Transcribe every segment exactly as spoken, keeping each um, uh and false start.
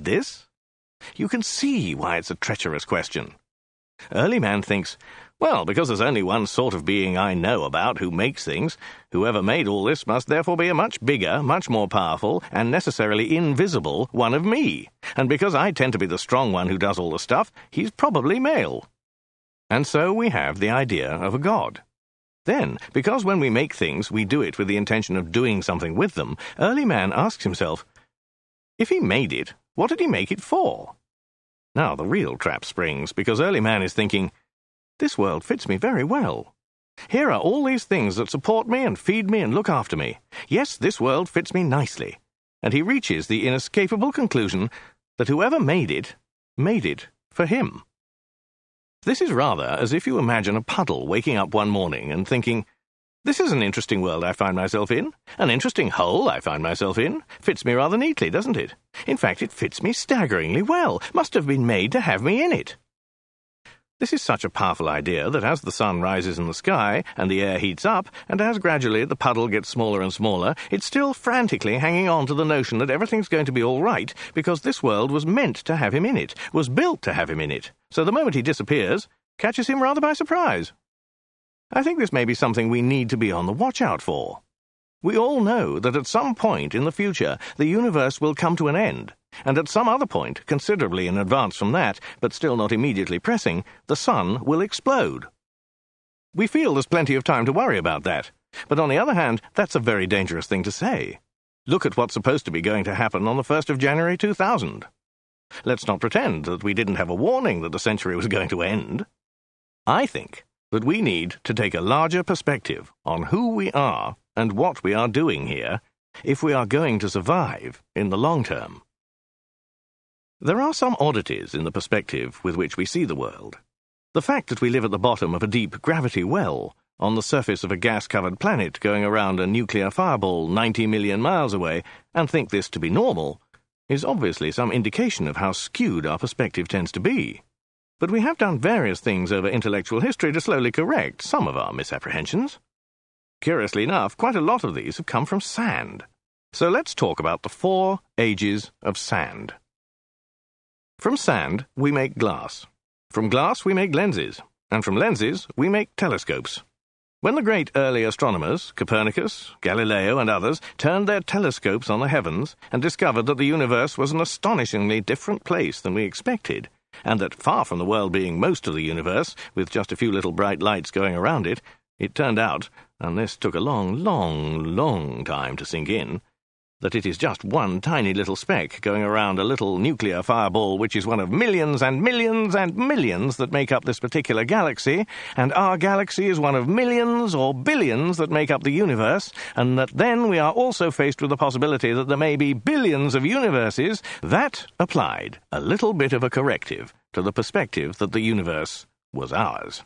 made this? You can see why it's a treacherous question. Early man thinks, well, because there's only one sort of being I know about who makes things, whoever made all this must therefore be a much bigger, much more powerful, and necessarily invisible one of me. And because I tend to be the strong one who does all the stuff, he's probably male. And so we have the idea of a god. Then, because when we make things, we do it with the intention of doing something with them, early man asks himself, if he made it, what did he make it for? Now the real trap springs, because early man is thinking, this world fits me very well. Here are all these things that support me and feed me and look after me. Yes, this world fits me nicely. And he reaches the inescapable conclusion that whoever made it, made it for him. This is rather as if you imagine a puddle waking up one morning and thinking, this is an interesting world I find myself in. An interesting hole I find myself in. Fits me rather neatly, doesn't it? In fact, it fits me staggeringly well. Must have been made to have me in it. This is such a powerful idea that as the sun rises in the sky and the air heats up, and as gradually the puddle gets smaller and smaller, it's still frantically hanging on to the notion that everything's going to be all right because this world was meant to have him in it, was built to have him in it. So the moment he disappears, catches him rather by surprise. I think this may be something we need to be on the watch out for. We all know that at some point in the future the universe will come to an end, and at some other point, considerably in advance from that, but still not immediately pressing, the sun will explode. We feel there's plenty of time to worry about that, but on the other hand, that's a very dangerous thing to say. Look at what's supposed to be going to happen on the first of January two thousand. Let's not pretend that we didn't have a warning that the century was going to end. I think that we need to take a larger perspective on who we are and what we are doing here if we are going to survive in the long term. There are some oddities in the perspective with which we see the world. The fact that we live at the bottom of a deep gravity well, on the surface of a gas-covered planet going around a nuclear fireball ninety million miles away, and think this to be normal, is obviously some indication of how skewed our perspective tends to be. But we have done various things over intellectual history to slowly correct some of our misapprehensions. Curiously enough, quite a lot of these have come from sand. So let's talk about the four ages of sand. From sand, we make glass. From glass, we make lenses. And from lenses, we make telescopes. When the great early astronomers, Copernicus, Galileo, and others, turned their telescopes on the heavens and discovered that the universe was an astonishingly different place than we expected, and that far from the world being most of the universe, with just a few little bright lights going around it, it turned out, and this took a long, long, long time to sink in, that it is just one tiny little speck going around a little nuclear fireball which is one of millions and millions and millions that make up this particular galaxy, and our galaxy is one of millions or billions that make up the universe, and that then we are also faced with the possibility that there may be billions of universes. That applied a little bit of a corrective to the perspective that the universe was ours.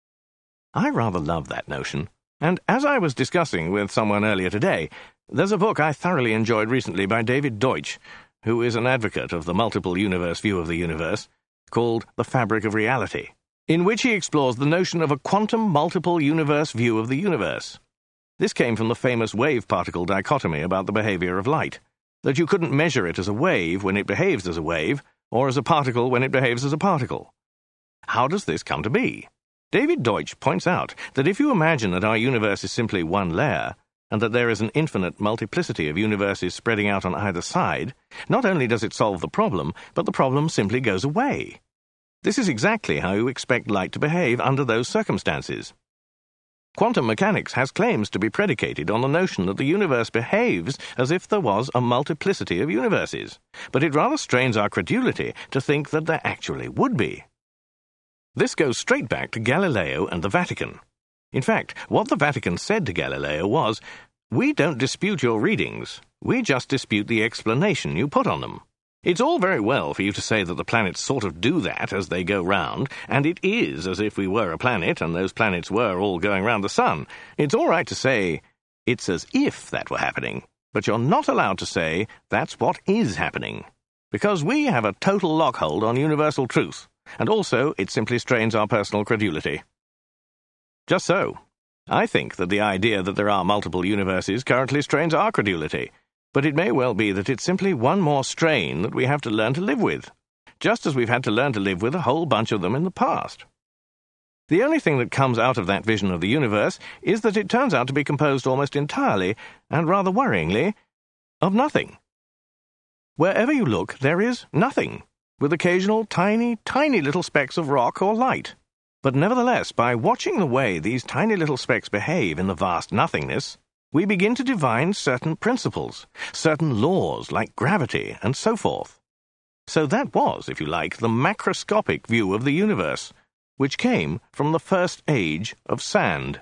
I rather love that notion, and as I was discussing with someone earlier today, there's a book I thoroughly enjoyed recently by David Deutsch, who is an advocate of the multiple universe view of the universe, called The Fabric of Reality, in which he explores the notion of a quantum multiple universe view of the universe. This came from the famous wave-particle dichotomy about the behavior of light, that you couldn't measure it as a wave when it behaves as a wave, or as a particle when it behaves as a particle. How does this come to be? David Deutsch points out that if you imagine that our universe is simply one layer, and that there is an infinite multiplicity of universes spreading out on either side, not only does it solve the problem, but the problem simply goes away. This is exactly how you expect light to behave under those circumstances. Quantum mechanics has claims to be predicated on the notion that the universe behaves as if there was a multiplicity of universes, but it rather strains our credulity to think that there actually would be. This goes straight back to Galileo and the Vatican. In fact, what the Vatican said to Galileo was, "We don't dispute your readings. We just dispute the explanation you put on them. It's all very well for you to say that the planets sort of do that as they go round, and it is as if we were a planet and those planets were all going round the sun. It's all right to say, it's as if that were happening, but you're not allowed to say that's what is happening, because we have a total lockhold on universal truth, and also it simply strains our personal credulity." Just so. I think that the idea that there are multiple universes currently strains our credulity, But it may well be that it's simply one more strain that we have to learn to live with, just as we've had to learn to live with a whole bunch of them in the past. The only thing that comes out of that vision of the universe is that it turns out to be composed almost entirely, and rather worryingly, of nothing. Wherever you look, there is nothing, with occasional tiny, tiny little specks of rock or light. But nevertheless, by watching the way these tiny little specks behave in the vast nothingness, we begin to divine certain principles, certain laws like gravity and so forth. So that was, if you like, the macroscopic view of the universe, which came from the first age of sand.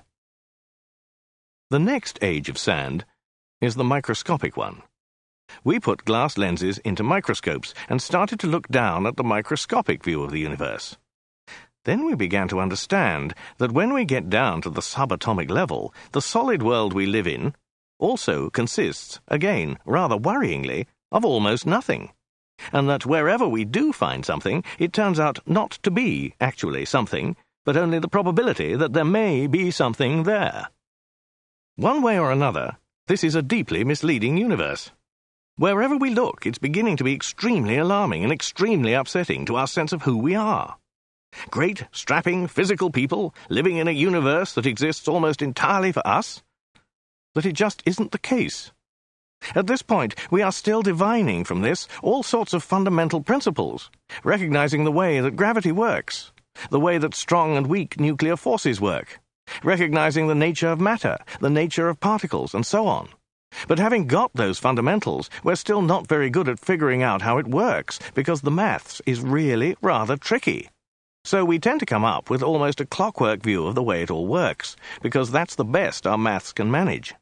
The next age of sand is the microscopic one. We put glass lenses into microscopes and started to look down at the microscopic view of the universe. Then we began to understand that when we get down to the subatomic level, the solid world we live in also consists, again, rather worryingly, of almost nothing, and that wherever we do find something, it turns out not to be actually something, but only the probability that there may be something there. One way or another, this is a deeply misleading universe. Wherever we look, it's beginning to be extremely alarming and extremely upsetting to our sense of who we are. Great, strapping, physical people living in a universe that exists almost entirely for us? But it just isn't the case. At this point, we are still divining from this all sorts of fundamental principles, recognizing the way that gravity works, the way that strong and weak nuclear forces work, recognizing the nature of matter, the nature of particles, and so on. But having got those fundamentals, we're still not very good at figuring out how it works, because the maths is really rather tricky. So we tend to come up with almost a clockwork view of the way it all works, because that's the best our maths can manage.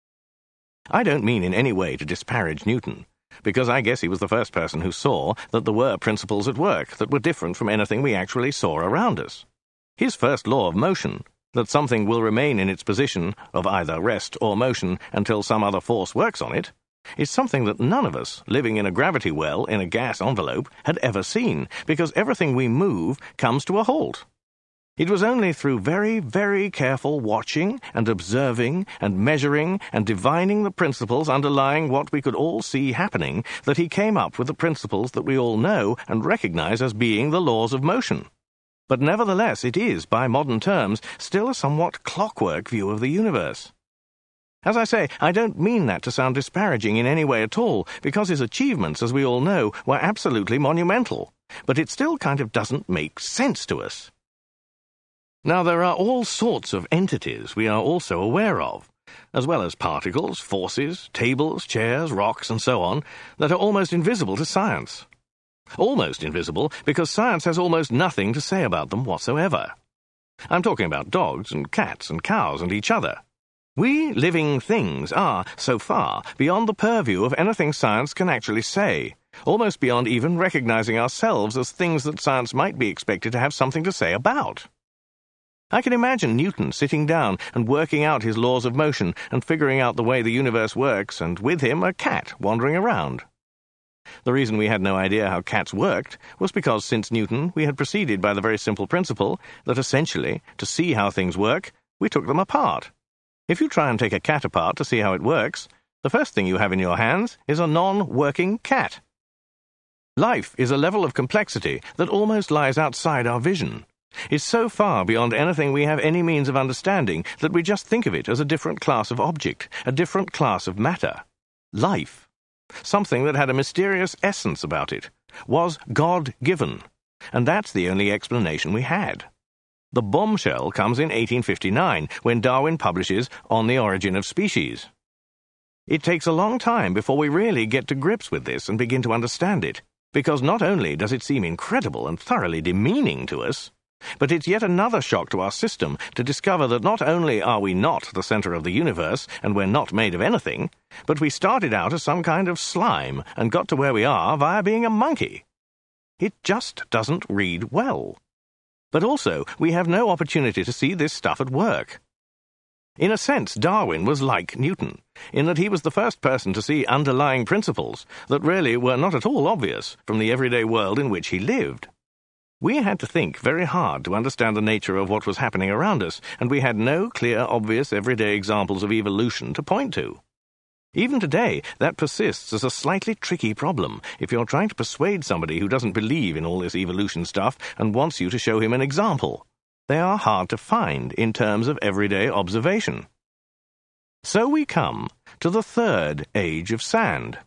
I don't mean in any way to disparage Newton, because I guess he was the first person who saw that there were principles at work that were different from anything we actually saw around us. His first law of motion, that something will remain in its position of either rest or motion until some other force works on it, is something that none of us, living in a gravity well in a gas envelope, had ever seen, because everything we move comes to a halt. It was only through very, very careful watching and observing and measuring and divining the principles underlying what we could all see happening that he came up with the principles that we all know and recognize as being the laws of motion. But nevertheless, it is, by modern terms, still a somewhat clockwork view of the universe. As I say, I don't mean that to sound disparaging in any way at all, because his achievements, as we all know, were absolutely monumental, but it still kind of doesn't make sense to us. Now, there are all sorts of entities we are also aware of, as well as particles, forces, tables, chairs, rocks, and so on, that are almost invisible to science. Almost invisible because science has almost nothing to say about them whatsoever. I'm talking about dogs and cats and cows and each other. We living things are, so far, beyond the purview of anything science can actually say, almost beyond even recognizing ourselves as things that science might be expected to have something to say about. I can imagine Newton sitting down and working out his laws of motion and figuring out the way the universe works, and with him a cat wandering around. The reason we had no idea how cats worked was because since Newton we had proceeded by the very simple principle that essentially, to see how things work, we took them apart. If you try and take a cat apart to see how it works, the first thing you have in your hands is a non-working cat. Life is a level of complexity that almost lies outside our vision, is so far beyond anything we have any means of understanding that we just think of it as a different class of object, a different class of matter. Life, something that had a mysterious essence about it, was God-given, and that's the only explanation we had. The bombshell comes in eighteen fifty-nine, when Darwin publishes On the Origin of Species. It takes a long time before we really get to grips with this and begin to understand it, because not only does it seem incredible and thoroughly demeaning to us, but it's yet another shock to our system to discover that not only are we not the center of the universe and we're not made of anything, but we started out as some kind of slime and got to where we are via being a monkey. It just doesn't read well. But also, we have no opportunity to see this stuff at work. In a sense, Darwin was like Newton, in that he was the first person to see underlying principles that really were not at all obvious from the everyday world in which he lived. We had to think very hard to understand the nature of what was happening around us, and we had no clear, obvious, everyday examples of evolution to point to. Even today, that persists as a slightly tricky problem if you're trying to persuade somebody who doesn't believe in all this evolution stuff and wants you to show him an example. They are hard to find in terms of everyday observation. So we come to the third age of sand.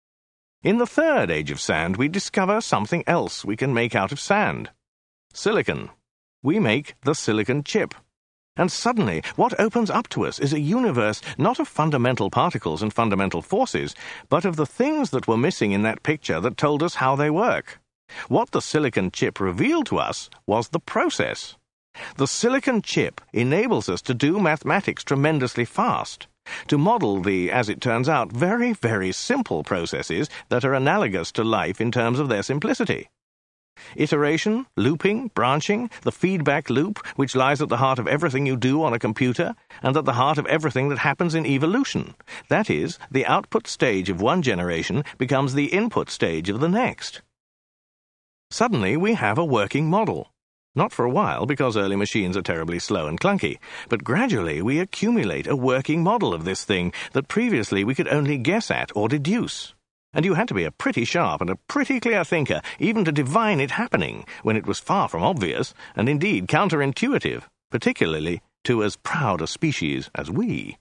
In the third age of sand, we discover something else we can make out of sand. Silicon. We make the silicon chip. And suddenly, what opens up to us is a universe not of fundamental particles and fundamental forces, but of the things that were missing in that picture that told us how they work. What the silicon chip revealed to us was the process. The silicon chip enables us to do mathematics tremendously fast, to model the, as it turns out, very, very simple processes that are analogous to life in terms of their simplicity. Iteration, looping, branching, the feedback loop, which lies at the heart of everything you do on a computer, and at the heart of everything that happens in evolution. That is, the output stage of one generation becomes the input stage of the next. Suddenly, we have a working model. Not for a while, because early machines are terribly slow and clunky, but gradually we accumulate a working model of this thing that previously we could only guess at or deduce. And you had to be a pretty sharp and a pretty clear thinker even to divine it happening when it was far from obvious and indeed counterintuitive, particularly to as proud a species as we.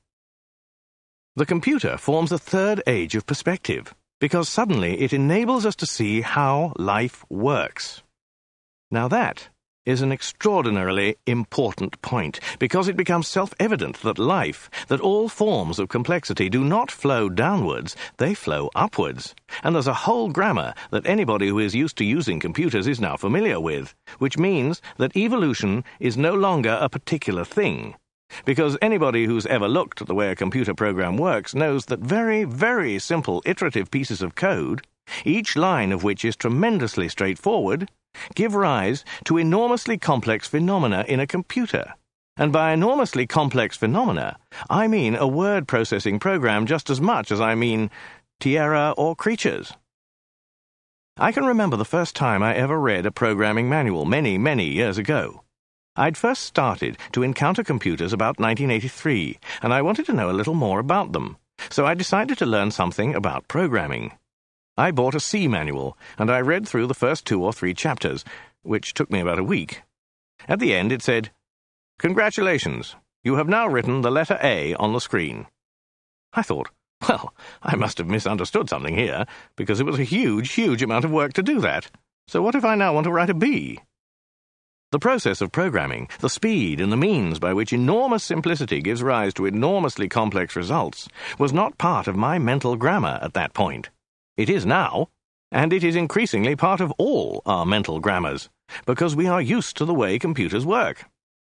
The computer forms a third age of perspective, because suddenly it enables us to see how life works. Now that is an extraordinarily important point, because it becomes self-evident that life, that all forms of complexity do not flow downwards, they flow upwards. And there's a whole grammar that anybody who is used to using computers is now familiar with, which means that evolution is no longer a particular thing. Because anybody who's ever looked at the way a computer program works knows that very, very simple iterative pieces of code, each line of which is tremendously straightforward, give rise to enormously complex phenomena in a computer. And by enormously complex phenomena, I mean a word processing program just as much as I mean Tierra or creatures. I can remember the first time I ever read a programming manual many, many years ago. I'd first started to encounter computers about nineteen eighty-three, and I wanted to know a little more about them, so I decided to learn something about programming. I bought a C manual, and I read through the first two or three chapters, which took me about a week. At the end it said, "Congratulations, you have now written the letter A on the screen." I thought, well, I must have misunderstood something here, because it was a huge, huge amount of work to do that. So what if I now want to write a B? The process of programming, the speed and the means by which enormous simplicity gives rise to enormously complex results, was not part of my mental grammar at that point. It is now, and it is increasingly part of all our mental grammars, because we are used to the way computers work.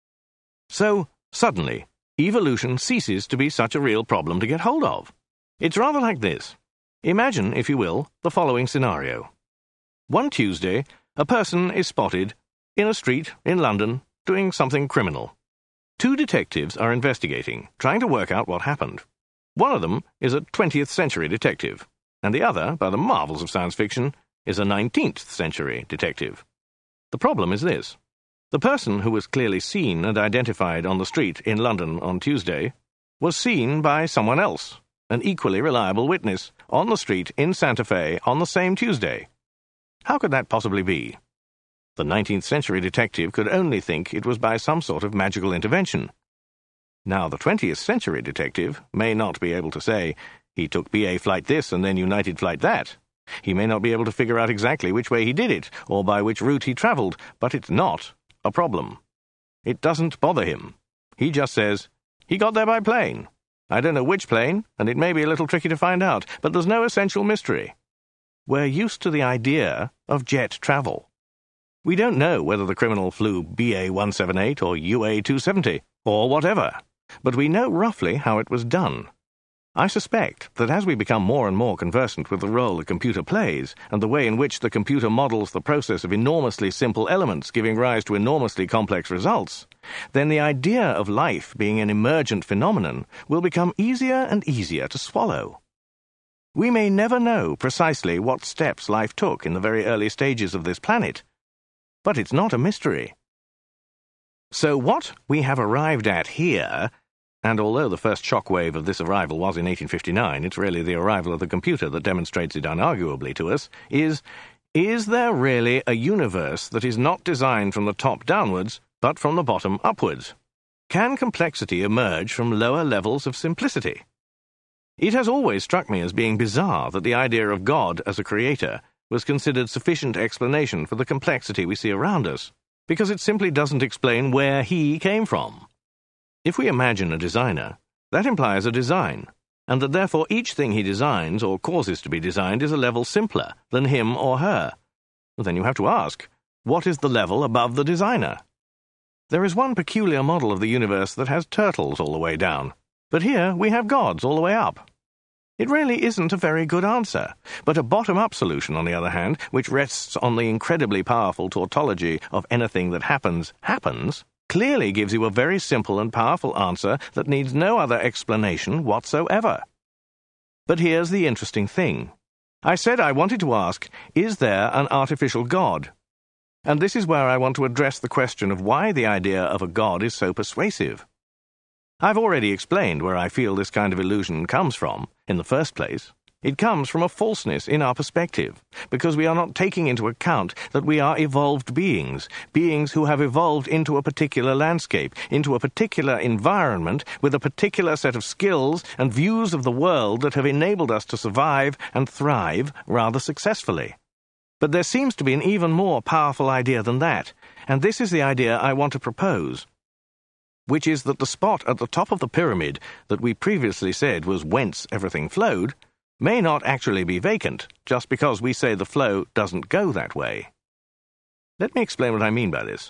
So, suddenly, evolution ceases to be such a real problem to get hold of. It's rather like this. Imagine, if you will, the following scenario. One Tuesday, a person is spotted in a street in London doing something criminal. Two detectives are investigating, trying to work out what happened. One of them is a twentieth century detective, and the other, by the marvels of science fiction, is a nineteenth century detective. The problem is this. The person who was clearly seen and identified on the street in London on Tuesday was seen by someone else, an equally reliable witness, on the street in Santa Fe on the same Tuesday. How could that possibly be? The nineteenth century detective could only think it was by some sort of magical intervention. Now, the twentieth century detective may not be able to say, he took B A flight this and then United flight that. He may not be able to figure out exactly which way he did it, or by which route he travelled, but it's not a problem. It doesn't bother him. He just says, he got there by plane. I don't know which plane, and it may be a little tricky to find out, but there's no essential mystery. We're used to the idea of jet travel. We don't know whether the criminal flew B A one seventy-eight or U A two seventy, or whatever, but we know roughly how it was done. I suspect that as we become more and more conversant with the role the computer plays, and the way in which the computer models the process of enormously simple elements giving rise to enormously complex results, then the idea of life being an emergent phenomenon will become easier and easier to swallow. We may never know precisely what steps life took in the very early stages of this planet, but it's not a mystery. So what we have arrived at here, and although the first shockwave of this arrival was in eighteen fifty-nine, it's really the arrival of the computer that demonstrates it unarguably to us, is, is there really a universe that is not designed from the top downwards, but from the bottom upwards? Can complexity emerge from lower levels of simplicity? It has always struck me as being bizarre that the idea of God as a creator was considered sufficient explanation for the complexity we see around us, because it simply doesn't explain where he came from. If we imagine a designer, that implies a design, and that therefore each thing he designs or causes to be designed is a level simpler than him or her. Well, then you have to ask, what is the level above the designer? There is one peculiar model of the universe that has turtles all the way down, but here we have gods all the way up. It really isn't a very good answer, but a bottom-up solution, on the other hand, which rests on the incredibly powerful tautology of anything that happens, happens, clearly gives you a very simple and powerful answer that needs no other explanation whatsoever. But here's the interesting thing. I said I wanted to ask, is there an artificial God? And this is where I want to address the question of why the idea of a God is so persuasive. I've already explained where I feel this kind of illusion comes from, in the first place. It comes from a falseness in our perspective, because we are not taking into account that we are evolved beings, beings who have evolved into a particular landscape, into a particular environment, with a particular set of skills and views of the world that have enabled us to survive and thrive rather successfully. But there seems to be an even more powerful idea than that, and this is the idea I want to propose, which is that the spot at the top of the pyramid that we previously said was whence everything flowed may not actually be vacant, just because we say the flow doesn't go that way. Let me explain what I mean by this.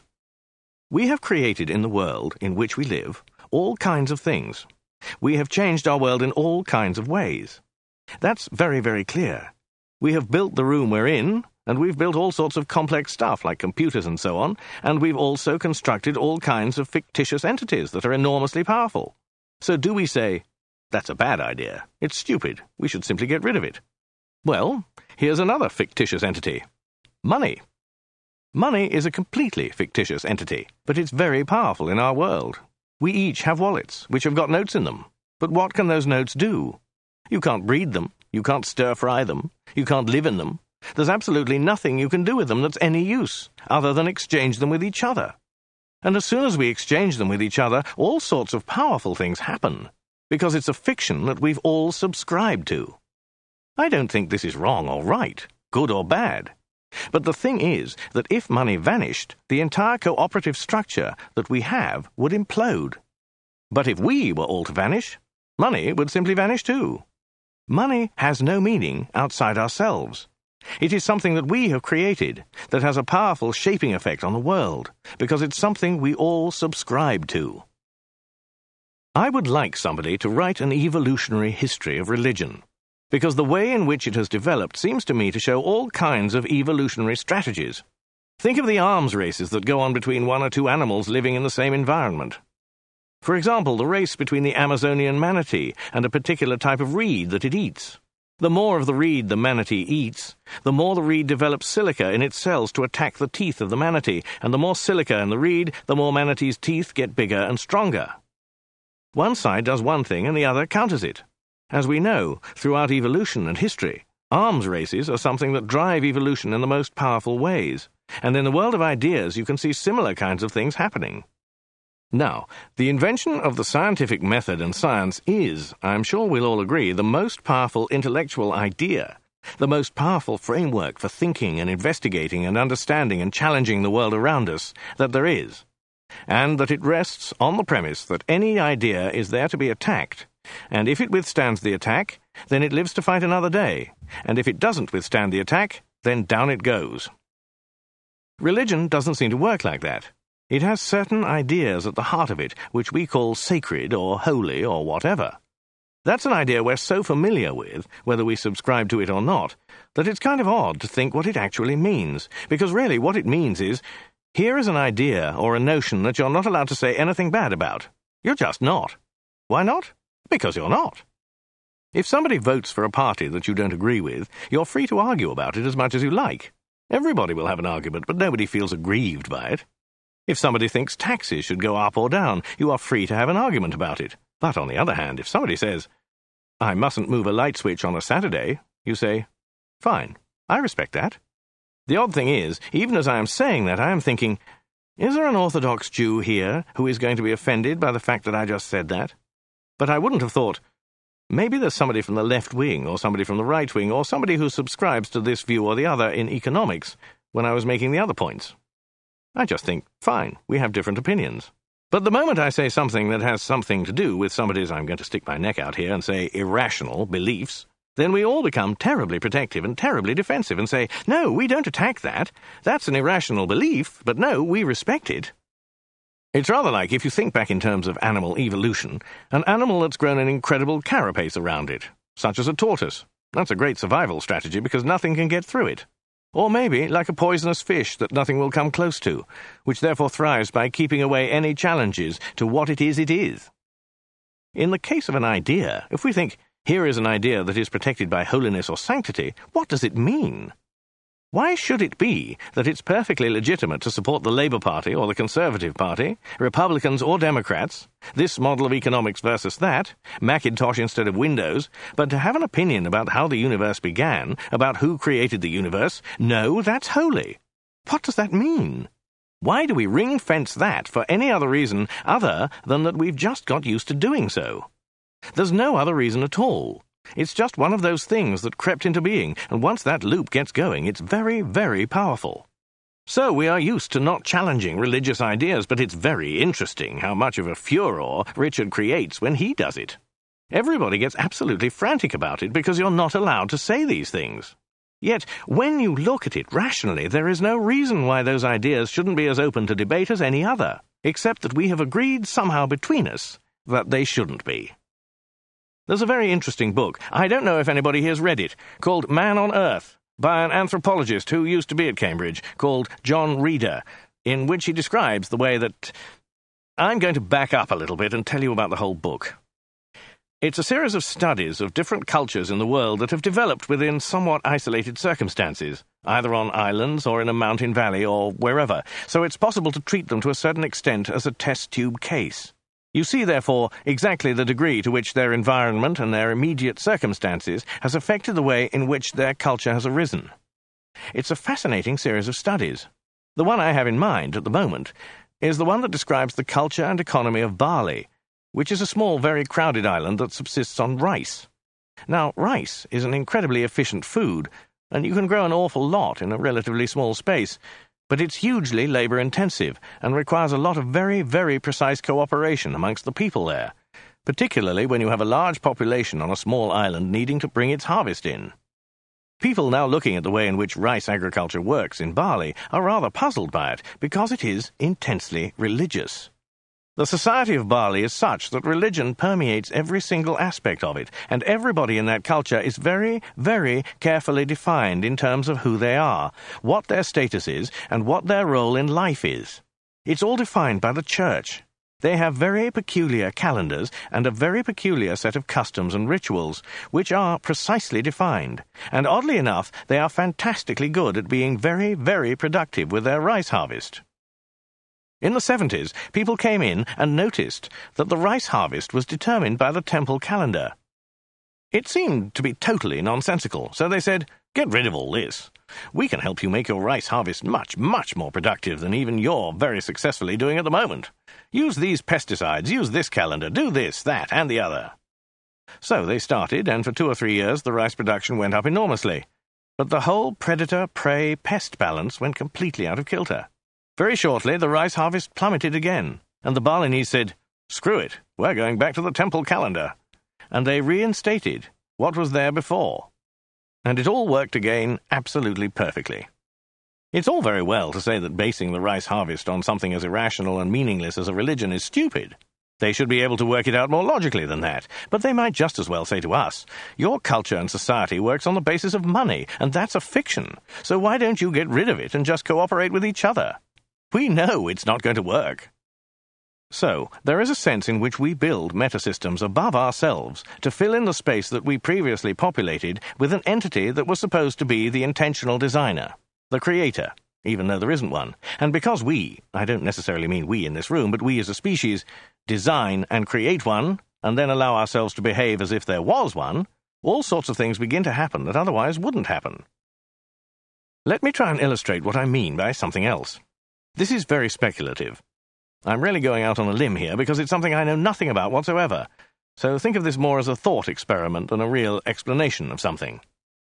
We have created in the world in which we live all kinds of things. We have changed our world in all kinds of ways. That's very, very clear. We have built the room we're in, and we've built all sorts of complex stuff like computers and so on, and we've also constructed all kinds of fictitious entities that are enormously powerful. So do we say, that's a bad idea, it's stupid, we should simply get rid of it? Well, here's another fictitious entity. Money. Money is a completely fictitious entity, but it's very powerful in our world. We each have wallets, which have got notes in them. But what can those notes do? You can't breed them, you can't stir-fry them, you can't live in them. There's absolutely nothing you can do with them that's any use, other than exchange them with each other. And as soon as we exchange them with each other, all sorts of powerful things happen, because it's a fiction that we've all subscribed to. I don't think this is wrong or right, good or bad. But the thing is that if money vanished, the entire cooperative structure that we have would implode. But if we were all to vanish, money would simply vanish too. Money has no meaning outside ourselves. It is something that we have created that has a powerful shaping effect on the world, because it's something we all subscribe to. I would like somebody to write an evolutionary history of religion, because the way in which it has developed seems to me to show all kinds of evolutionary strategies. Think of the arms races that go on between one or two animals living in the same environment. For example, the race between the Amazonian manatee and a particular type of reed that it eats. The more of the reed the manatee eats, the more the reed develops silica in its cells to attack the teeth of the manatee, and the more silica in the reed, the more manatee's teeth get bigger and stronger. One side does one thing and the other counters it. As we know, throughout evolution and history, arms races are something that drive evolution in the most powerful ways, and in the world of ideas you can see similar kinds of things happening. Now, the invention of the scientific method and science is, I'm sure we'll all agree, the most powerful intellectual idea, the most powerful framework for thinking and investigating and understanding and challenging the world around us that there is, and that it rests on the premise that any idea is there to be attacked, and if it withstands the attack, then it lives to fight another day, and if it doesn't withstand the attack, then down it goes. Religion doesn't seem to work like that. It has certain ideas at the heart of it, which we call sacred or holy or whatever. That's an idea we're so familiar with, whether we subscribe to it or not, that it's kind of odd to think what it actually means, because really what it means is, here is an idea or a notion that you're not allowed to say anything bad about. You're just not. Why not? Because you're not. If somebody votes for a party that you don't agree with, you're free to argue about it as much as you like. Everybody will have an argument, but nobody feels aggrieved by it. If somebody thinks taxes should go up or down, you are free to have an argument about it. But on the other hand, if somebody says, I mustn't move a light switch on a Saturday, you say, fine, I respect that. The odd thing is, even as I am saying that, I am thinking, is there an Orthodox Jew here who is going to be offended by the fact that I just said that? But I wouldn't have thought, maybe there's somebody from the left wing or somebody from the right wing or somebody who subscribes to this view or the other in economics when I was making the other points. I just think, fine, we have different opinions. But the moment I say something that has something to do with somebody's, I'm going to stick my neck out here and say, irrational beliefs, then we all become terribly protective and terribly defensive and say, no, we don't attack that. That's an irrational belief, but no, we respect it. It's rather like, if you think back in terms of animal evolution, an animal that's grown an incredible carapace around it, such as a tortoise. That's a great survival strategy because nothing can get through it. Or maybe like a poisonous fish that nothing will come close to, which therefore thrives by keeping away any challenges to what it is it is. In the case of an idea, if we think, here is an idea that is protected by holiness or sanctity, what does it mean? Why should it be that it's perfectly legitimate to support the Labour Party or the Conservative Party, Republicans or Democrats, this model of economics versus that, Macintosh instead of Windows, but to have an opinion about how the universe began, about who created the universe? No, that's holy. What does that mean? Why do we ring-fence that for any other reason other than that we've just got used to doing so? There's no other reason at all. It's just one of those things that crept into being, and once that loop gets going, it's very, very powerful. So we are used to not challenging religious ideas, but it's very interesting how much of a furor Richard creates when he does it. Everybody gets absolutely frantic about it because you're not allowed to say these things. Yet, when you look at it rationally, there is no reason why those ideas shouldn't be as open to debate as any other, except that we have agreed somehow between us that they shouldn't be. There's a very interesting book, I don't know if anybody here has read it, called Man on Earth, by an anthropologist who used to be at Cambridge, called John Reeder, in which he describes the way that... I'm going to back up a little bit and tell you about the whole book. It's a series of studies of different cultures in the world that have developed within somewhat isolated circumstances, either on islands or in a mountain valley or wherever, so it's possible to treat them to a certain extent as a test tube case. You see, therefore, exactly the degree to which their environment and their immediate circumstances has affected the way in which their culture has arisen. It's a fascinating series of studies. The one I have in mind at the moment is the one that describes the culture and economy of Bali, which is a small, very crowded island that subsists on rice. Now, rice is an incredibly efficient food, and you can grow an awful lot in a relatively small space, but it's hugely labour-intensive and requires a lot of very, very precise cooperation amongst the people there, particularly when you have a large population on a small island needing to bring its harvest in. People now looking at the way in which rice agriculture works in Bali are rather puzzled by it because it is intensely religious. The society of Bali is such that religion permeates every single aspect of it, and everybody in that culture is very, very carefully defined in terms of who they are, what their status is, and what their role in life is. It's all defined by the church. They have very peculiar calendars and a very peculiar set of customs and rituals, which are precisely defined, and oddly enough, they are fantastically good at being very, very productive with their rice harvest. In the seventies, people came in and noticed that the rice harvest was determined by the temple calendar. It seemed to be totally nonsensical, so they said, get rid of all this. We can help you make your rice harvest much, much more productive than even you're very successfully doing at the moment. Use these pesticides, use this calendar, do this, that, and the other. So they started, and for two or three years the rice production went up enormously. But the whole predator-prey-pest balance went completely out of kilter. Very shortly, the rice harvest plummeted again, and the Balinese said, screw it, we're going back to the temple calendar. And they reinstated what was there before. And it all worked again absolutely perfectly. It's all very well to say that basing the rice harvest on something as irrational and meaningless as a religion is stupid. They should be able to work it out more logically than that, but they might just as well say to us, your culture and society works on the basis of money, and that's a fiction, so why don't you get rid of it and just cooperate with each other? We know it's not going to work. So, there is a sense in which we build metasystems above ourselves to fill in the space that we previously populated with an entity that was supposed to be the intentional designer, the creator, even though there isn't one. And because we, I don't necessarily mean we in this room, but we as a species, design and create one, and then allow ourselves to behave as if there was one, all sorts of things begin to happen that otherwise wouldn't happen. Let me try and illustrate what I mean by something else. This is very speculative. I'm really going out on a limb here because it's something I know nothing about whatsoever, so think of this more as a thought experiment than a real explanation of something.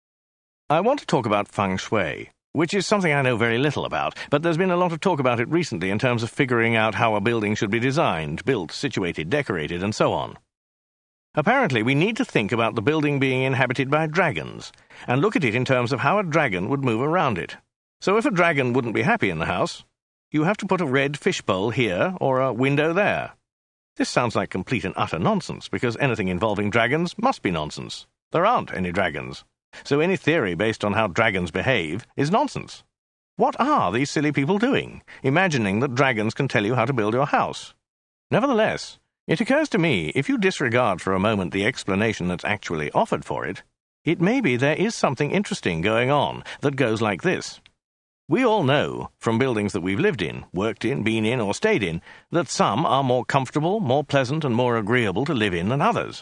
I want to talk about feng shui, which is something I know very little about, but there's been a lot of talk about it recently in terms of figuring out how a building should be designed, built, situated, decorated, and so on. Apparently, we need to think about the building being inhabited by dragons, and look at it in terms of how a dragon would move around it. So if a dragon wouldn't be happy in the house, you have to put a red fishbowl here or a window there. This sounds like complete and utter nonsense, because anything involving dragons must be nonsense. There aren't any dragons. So any theory based on how dragons behave is nonsense. What are these silly people doing, imagining that dragons can tell you how to build your house? Nevertheless, it occurs to me, if you disregard for a moment the explanation that's actually offered for it, it may be there is something interesting going on that goes like this. We all know, from buildings that we've lived in, worked in, been in, or stayed in, that some are more comfortable, more pleasant, and more agreeable to live in than others.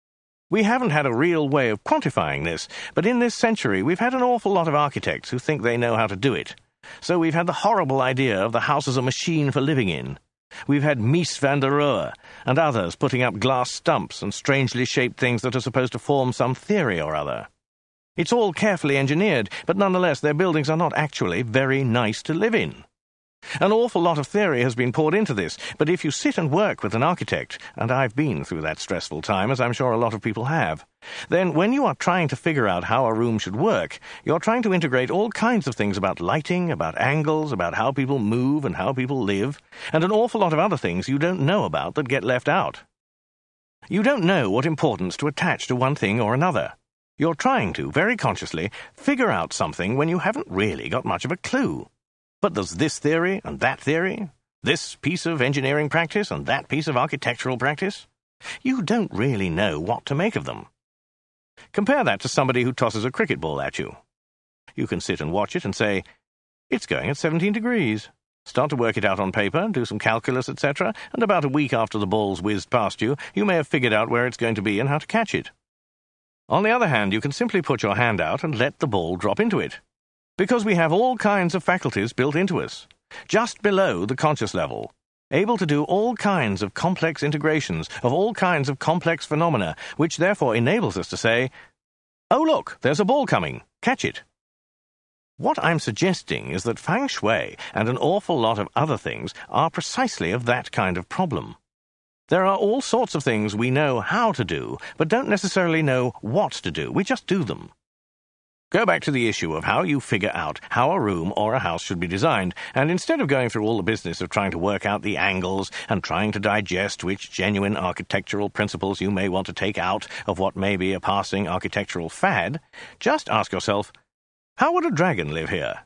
We haven't had a real way of quantifying this, but in this century we've had an awful lot of architects who think they know how to do it. So we've had the horrible idea of the house as a machine for living in. We've had Mies van der Rohe and others putting up glass stumps and strangely shaped things that are supposed to form some theory or other. It's all carefully engineered, but nonetheless their buildings are not actually very nice to live in. An awful lot of theory has been poured into this, but if you sit and work with an architect, and I've been through that stressful time, as I'm sure a lot of people have, then when you are trying to figure out how a room should work, you're trying to integrate all kinds of things about lighting, about angles, about how people move and how people live, and an awful lot of other things you don't know about that get left out. You don't know what importance to attach to one thing or another. You're trying to, very consciously, figure out something when you haven't really got much of a clue. But there's this theory and that theory, this piece of engineering practice and that piece of architectural practice. You don't really know what to make of them. Compare that to somebody who tosses a cricket ball at you. You can sit and watch it and say, it's going at seventeen degrees. Start to work it out on paper, do some calculus, et cetera, and about a week after the ball's whizzed past you, you may have figured out where it's going to be and how to catch it. On the other hand, you can simply put your hand out and let the ball drop into it. Because we have all kinds of faculties built into us, just below the conscious level, able to do all kinds of complex integrations of all kinds of complex phenomena, which therefore enables us to say, oh look, there's a ball coming, catch it. What I'm suggesting is that feng shui and an awful lot of other things are precisely of that kind of problem. There are all sorts of things we know how to do, but don't necessarily know what to do, we just do them. Go back to the issue of how you figure out how a room or a house should be designed, and instead of going through all the business of trying to work out the angles and trying to digest which genuine architectural principles you may want to take out of what may be a passing architectural fad, just ask yourself, how would a dragon live here?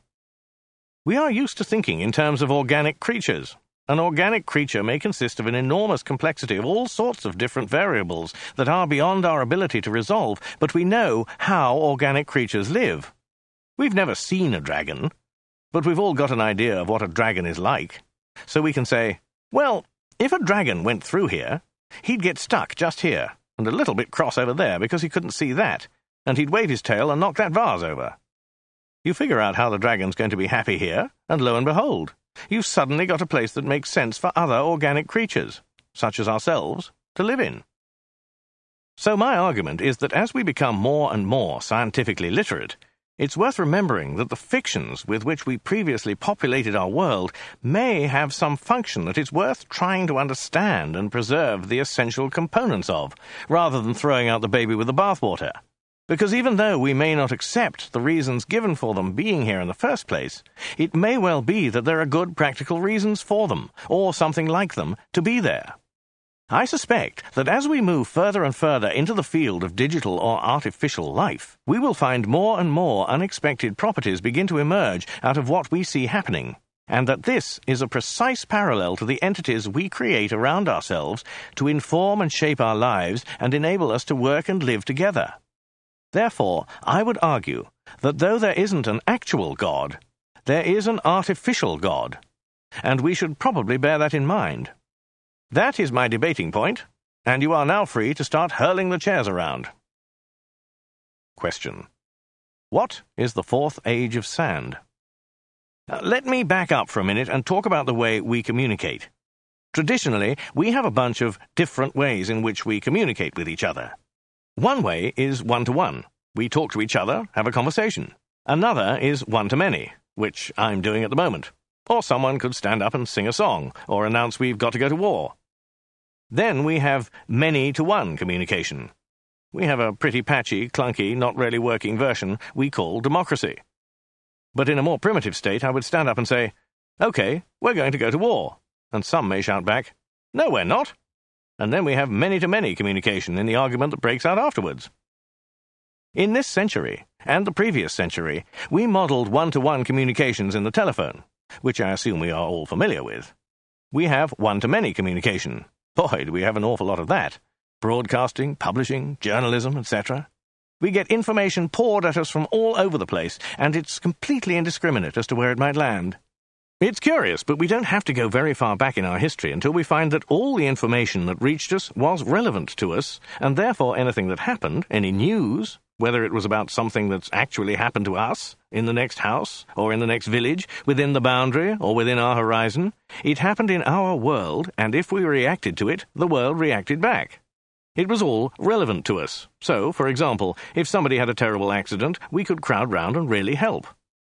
We are used to thinking in terms of organic creatures. An organic creature may consist of an enormous complexity of all sorts of different variables that are beyond our ability to resolve, but we know how organic creatures live. We've never seen a dragon, but we've all got an idea of what a dragon is like. So we can say, well, if a dragon went through here, he'd get stuck just here, and a little bit cross over there because he couldn't see that, and he'd wave his tail and knock that vase over. You figure out how the dragon's going to be happy here, and lo and behold, you've suddenly got a place that makes sense for other organic creatures, such as ourselves, to live in. So my argument is that as we become more and more scientifically literate, it's worth remembering that the fictions with which we previously populated our world may have some function that it's worth trying to understand and preserve the essential components of, rather than throwing out the baby with the bathwater. Because even though we may not accept the reasons given for them being here in the first place, it may well be that there are good practical reasons for them, or something like them, to be there. I suspect that as we move further and further into the field of digital or artificial life, we will find more and more unexpected properties begin to emerge out of what we see happening, and that this is a precise parallel to the entities we create around ourselves to inform and shape our lives and enable us to work and live together. Therefore, I would argue that though there isn't an actual God, there is an artificial God, and we should probably bear that in mind. That is my debating point. and you are now free to start hurling the chairs around. Question. What is the fourth age of sand? Uh, let me back up for a minute and talk about the way we communicate. Traditionally, we have a bunch of different ways in which we communicate with each other. One way is one-to-one. We talk to each other, have a conversation. Another is one-to-many, which I'm doing at the moment. Or someone could stand up and sing a song, or announce we've got to go to war. Then we have many-to-one communication. We have a pretty patchy, clunky, not really working version we call democracy. But in a more primitive state, I would stand up and say, "OK, we're going to go to war." And some may shout back, "No, we're not." And then we have many-to-many communication in the argument that breaks out afterwards. In this century, and the previous century, we modelled one-to-one communications in the telephone, which I assume we are all familiar with. We have one-to-many communication. Boy, do we have an awful lot of that. Broadcasting, publishing, journalism, et cetera. We get information poured at us from all over the place, and it's completely indiscriminate as to where it might land. It's curious, but we don't have to go very far back in our history until we find that all the information that reached us was relevant to us, and therefore anything that happened, any news, whether it was about something that's actually happened to us, in the next house, or in the next village, within the boundary, or within our horizon, it happened in our world, and if we reacted to it, the world reacted back. It was all relevant to us. So, for example, if somebody had a terrible accident, we could crowd round and really help.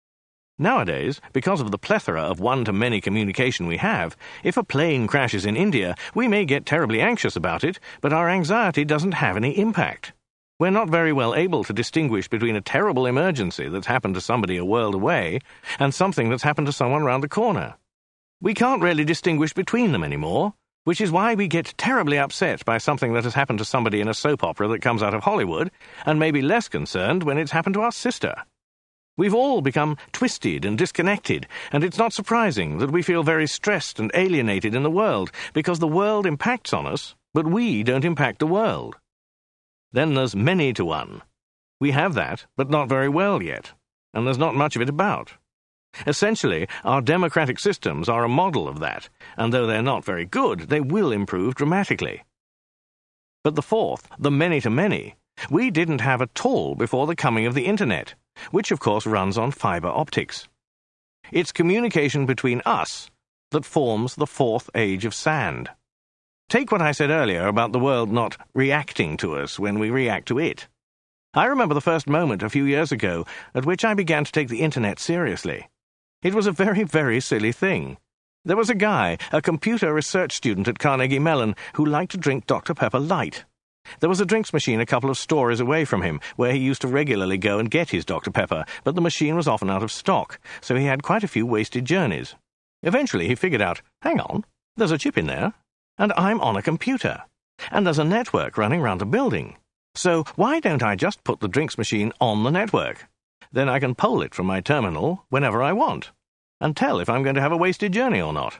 Nowadays, because of the plethora of one-to-many communication we have, if a plane crashes in India, we may get terribly anxious about it, but our anxiety doesn't have any impact. We're not very well able to distinguish between a terrible emergency that's happened to somebody a world away and something that's happened to someone round the corner. We can't really distinguish between them anymore, which is why we get terribly upset by something that has happened to somebody in a soap opera that comes out of Hollywood, and may be less concerned when it's happened to our sister. We've all become twisted and disconnected, and it's not surprising that we feel very stressed and alienated in the world, because the world impacts on us, but we don't impact the world. Then there's many-to-one. We have that, but not very well yet, and there's not much of it about. Essentially, our democratic systems are a model of that, and though they're not very good, they will improve dramatically. But the fourth, the many-to-many, we didn't have at all before the coming of the Internet, which of course runs on fiber optics. It's communication between us that forms the fourth age of sand. Take what I said earlier about the world not reacting to us when we react to it. I remember the first moment a few years ago at which I began to take the Internet seriously. It was a very, very silly thing. There was a guy, a computer research student at Carnegie Mellon, who liked to drink Doctor Pepper Light. There was a drinks machine a couple of stories away from him, where he used to regularly go and get his Doctor Pepper, but the machine was often out of stock, so he had quite a few wasted journeys. Eventually he figured out, hang on, there's a chip in there, and I'm on a computer, and there's a network running round the building. So why don't I just put the drinks machine on the network? Then I can poll it from my terminal whenever I want, and tell if I'm going to have a wasted journey or not.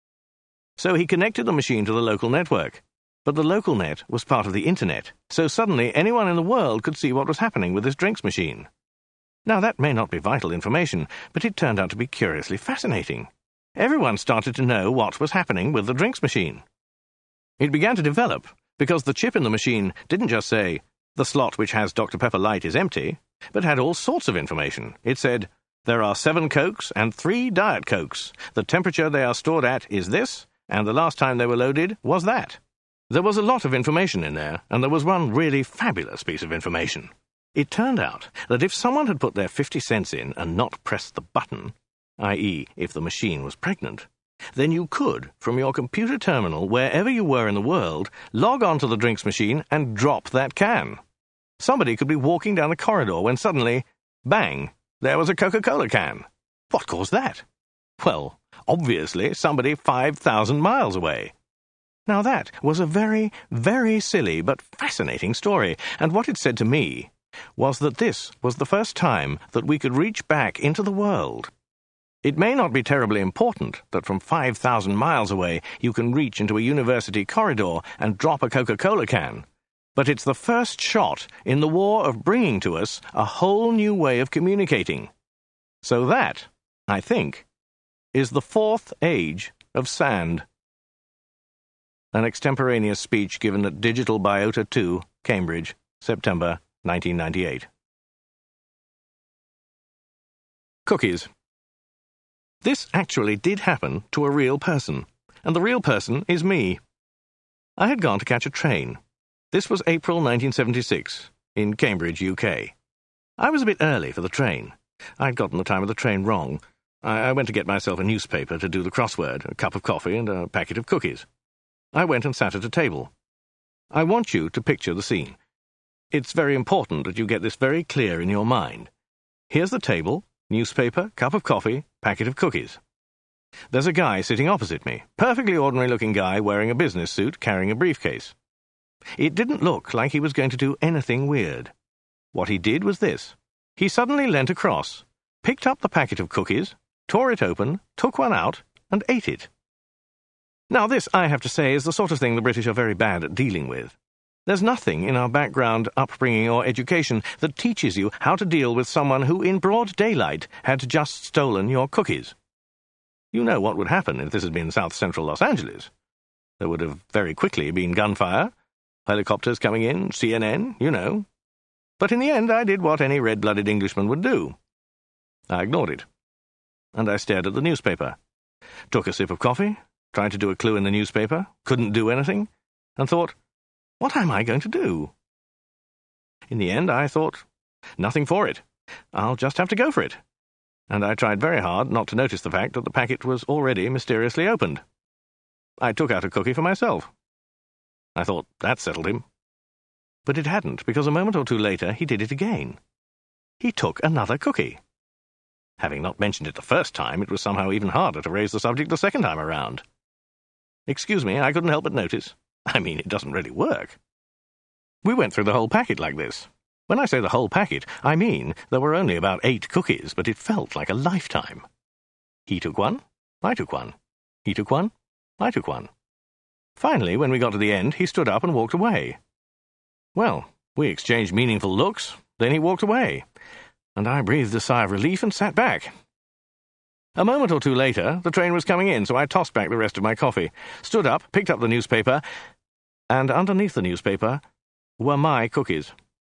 So he connected the machine to the local network, but the local net was part of the Internet, so suddenly anyone in the world could see what was happening with this drinks machine. Now that may not be vital information, but it turned out to be curiously fascinating. Everyone started to know what was happening with the drinks machine. It began to develop, because the chip in the machine didn't just say, the slot which has Doctor Pepper Light is empty, but had all sorts of information. It said, there are seven Cokes and three Diet Cokes. The temperature they are stored at is this, and the last time they were loaded was that. There was a lot of information in there, and there was one really fabulous piece of information. It turned out that if someone had put their fifty cents in and not pressed the button, that is, if the machine was pregnant, then you could, from your computer terminal, wherever you were in the world, log on to the drinks machine and drop that can. Somebody could be walking down the corridor when suddenly, bang, there was a Coca-Cola can. What caused that? Well, obviously somebody five thousand miles away. Now that was a very, very silly but fascinating story, and what it said to me was that this was the first time that we could reach back into the world. It may not be terribly important that from five thousand miles away you can reach into a university corridor and drop a Coca-Cola can, but it's the first shot in the war of bringing to us a whole new way of communicating. So that, I think, is the fourth age of sand. An extemporaneous speech given at Digital Biota two, Cambridge, September nineteen ninety-eight. Cookies. This actually did happen to a real person, and the real person is me. I had gone to catch a train. This was April nineteen seventy-six, in Cambridge, U K. I was a bit early for the train. I'd gotten the time of the train wrong. I, I went to get myself a newspaper to do the crossword, a cup of coffee, and a packet of cookies. I went and sat at a table. I want you to picture the scene. It's very important that you get this very clear in your mind. Here's the table, newspaper, cup of coffee, packet of cookies. There's a guy sitting opposite me, perfectly ordinary-looking guy wearing a business suit, carrying a briefcase. It didn't look like he was going to do anything weird. What he did was this. He suddenly leant across, picked up the packet of cookies, tore it open, took one out, and ate it. Now this, I have to say, is the sort of thing the British are very bad at dealing with. There's nothing in our background, upbringing, or education that teaches you how to deal with someone who, in broad daylight, had just stolen your cookies. You know what would happen if this had been South Central Los Angeles. There would have very quickly been gunfire, helicopters coming in, C N N, you know. But in the end, I did what any red-blooded Englishman would do. I ignored it. And I stared at the newspaper. Took a sip of coffee, tried to do a clue in the newspaper, couldn't do anything, and thought, what am I going to do? In the end, I thought, nothing for it. I'll just have to go for it. And I tried very hard not to notice the fact that the packet was already mysteriously opened. I took out a cookie for myself. I thought that settled him. But it hadn't, because a moment or two later he did it again. He took another cookie. Having not mentioned it the first time, it was somehow even harder to raise the subject the second time around. Excuse me, I couldn't help but notice. I mean, it doesn't really work. We went through the whole packet like this. When I say the whole packet, I mean there were only about eight cookies, but it felt like a lifetime. He took one, I took one. He took one, I took one. Finally, when we got to the end, he stood up and walked away. Well, we exchanged meaningful looks, then he walked away, and I breathed a sigh of relief and sat back. A moment or two later, the train was coming in, so I tossed back the rest of my coffee, stood up, picked up the newspaper, and underneath the newspaper were my cookies.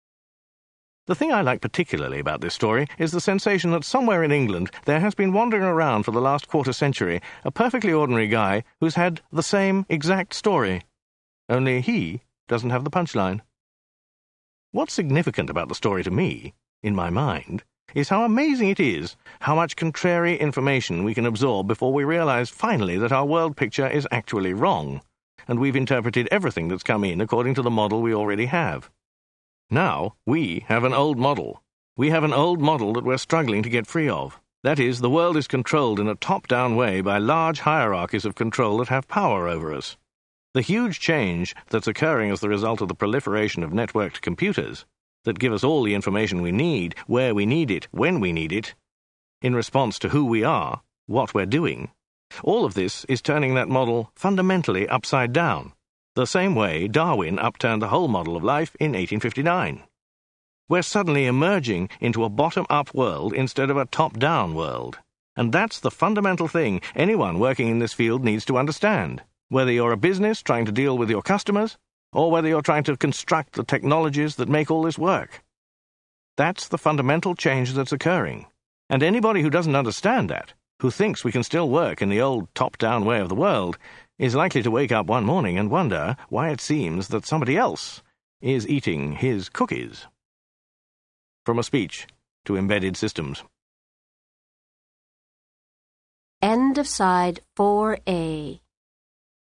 The thing I like particularly about this story is the sensation that somewhere in England there has been wandering around for the last quarter century a perfectly ordinary guy who's had the same exact story, only he doesn't have the punchline. What's significant about the story to me, in my mind, is how amazing it is how much contrary information we can absorb before we realize finally that our world picture is actually wrong, and we've interpreted everything that's come in according to the model we already have. Now, we have an old model. We have an old model that we're struggling to get free of. That is, the world is controlled in a top-down way by large hierarchies of control that have power over us. The huge change that's occurring as the result of the proliferation of networked computers that give us all the information we need, where we need it, when we need it, in response to who we are, what we're doing, all of this is turning that model fundamentally upside down, the same way Darwin upturned the whole model of life in eighteen fifty-nine. We're suddenly emerging into a bottom-up world instead of a top-down world. And that's the fundamental thing anyone working in this field needs to understand, whether you're a business trying to deal with your customers, or whether you're trying to construct the technologies that make all this work. That's the fundamental change that's occurring. And anybody who doesn't understand that, who thinks we can still work in the old top-down way of the world, is likely to wake up one morning and wonder why it seems that somebody else is eating his cookies. From a speech to Embedded Systems. End of side four A.